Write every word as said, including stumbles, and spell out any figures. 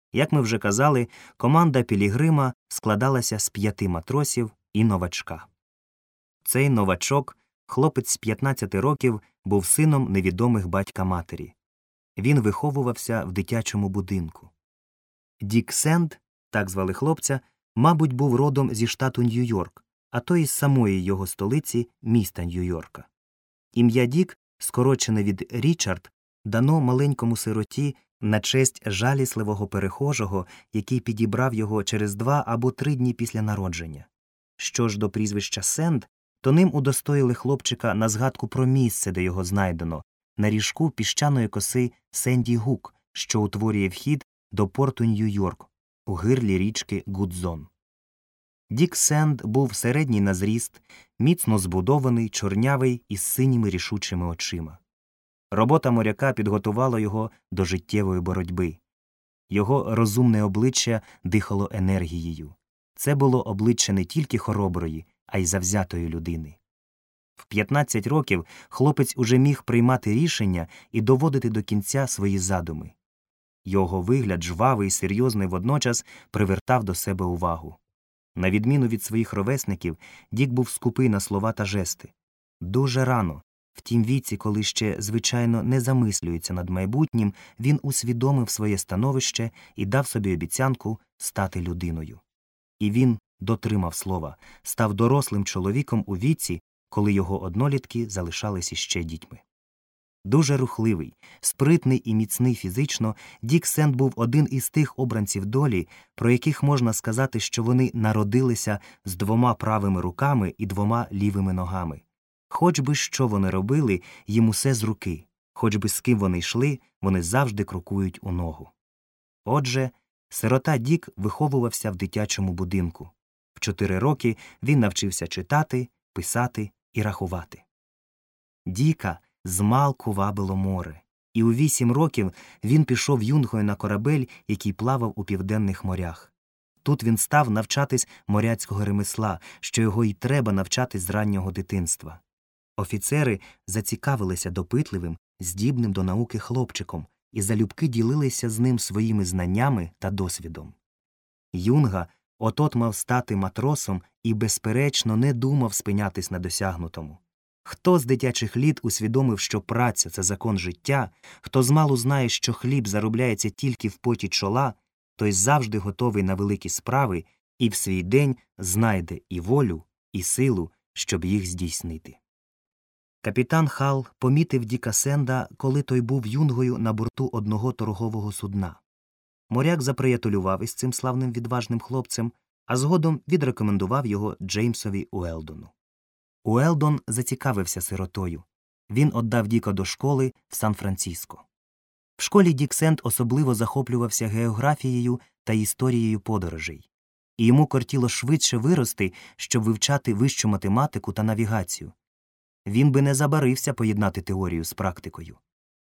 Як ми вже казали, команда Пілігрима складалася з п'яти матросів і новачка. Цей новачок, хлопець з п'ятнадцяти років, був сином невідомих батька-матері. Він виховувався в дитячому будинку. Дік Сенд, так звали хлопця, мабуть, був родом зі штату Нью-Йорк, а то із самої його столиці, міста Нью-Йорка. Ім'я Дік, скорочене від Річард, дано маленькому сироті на честь жалісливого перехожого, який підібрав його через два або три дні після народження. Що ж до прізвища Сенд, то ним удостоїли хлопчика на згадку про місце, де його знайдено, на ріжку піщаної коси Сенді Гук, що утворює вхід до порту Нью-Йорк, у гирлі річки Гудзон. Дік Сенд був середній на зріст, міцно збудований, чорнявий із синіми рішучими очима. Робота моряка підготувала його до життєвої боротьби. Його розумне обличчя дихало енергією. Це було обличчя не тільки хороброї, а й завзятої людини. В п'ятнадцять років хлопець уже міг приймати рішення і доводити до кінця свої задуми. Його вигляд, жвавий і серйозний водночас, привертав до себе увагу. На відміну від своїх ровесників, Дік був скупий на слова та жести. Дуже рано, в тім віці, коли ще, звичайно, не замислюється над майбутнім, він усвідомив своє становище і дав собі обіцянку стати людиною. І він дотримав слова, став дорослим чоловіком у віці, коли його однолітки залишались іще дітьми. Дуже рухливий, спритний і міцний фізично, Дік Сенд був один із тих обранців долі, про яких можна сказати, що вони народилися з двома правими руками і двома лівими ногами. Хоч би що вони робили, їм усе з руки, хоч би з ким вони йшли, вони завжди крокують у ногу. Отже, сирота Дік виховувався в дитячому будинку. В чотири роки він навчився читати, писати і рахувати. Діка змалку вабило море, і у вісім років він пішов юнгою на корабель, який плавав у південних морях. Тут він став навчатись моряцького ремесла, що його й треба навчатись з раннього дитинства. Офіцери зацікавилися допитливим, здібним до науки хлопчиком і залюбки ділилися з ним своїми знаннями та досвідом. Юнга от-от мав стати матросом і, безперечно, не думав спинятись на досягнутому. Хто з дитячих літ усвідомив, що праця – це закон життя, хто змалу знає, що хліб заробляється тільки в поті чола, той завжди готовий на великі справи і в свій день знайде і волю, і силу, щоб їх здійснити. Капітан Хал помітив Діка Сенда, коли той був юнгою на борту одного торгового судна. Моряк заприятелював із цим славним відважним хлопцем, а згодом відрекомендував його Джеймсові Уелдону. Уелдон зацікавився сиротою. Він віддав Діка до школи в Сан-Франциско. В школі Дік Сенд особливо захоплювався географією та історією подорожей. І йому кортіло швидше вирости, щоб вивчати вищу математику та навігацію. Він би не забарився поєднати теорію з практикою.